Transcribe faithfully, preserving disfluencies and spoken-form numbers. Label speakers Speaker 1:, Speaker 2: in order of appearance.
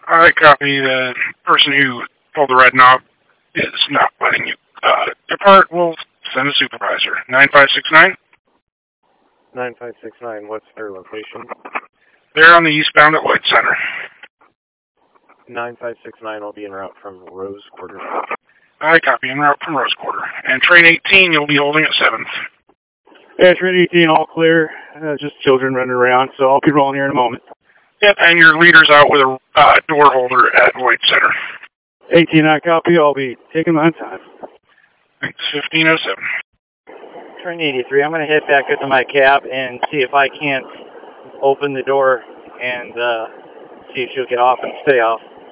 Speaker 1: I copy. The person who pulled the red knob is not letting you uh, depart. We'll send a supervisor. nine five six nine?
Speaker 2: nine five six nine, what's their location?
Speaker 1: They're on the eastbound at White Center.
Speaker 2: nine five six nine will be en route from Rose Quarter.
Speaker 1: I copy. En route from Rose Quarter. And train eighteen, you'll be holding at seventh.
Speaker 3: Yeah, train eighteen, all clear. Uh, just children running around, so I'll be rolling here in a moment.
Speaker 1: Yep, and your leader's out with a uh, door holder at White Center.
Speaker 3: eighteen, I copy. I'll be taking my time.
Speaker 1: Thanks, fifteen oh seven.
Speaker 4: Train eighty-three, I'm going to head back up to my cab and see if I can't open the door and uh, see if she'll get off and stay off.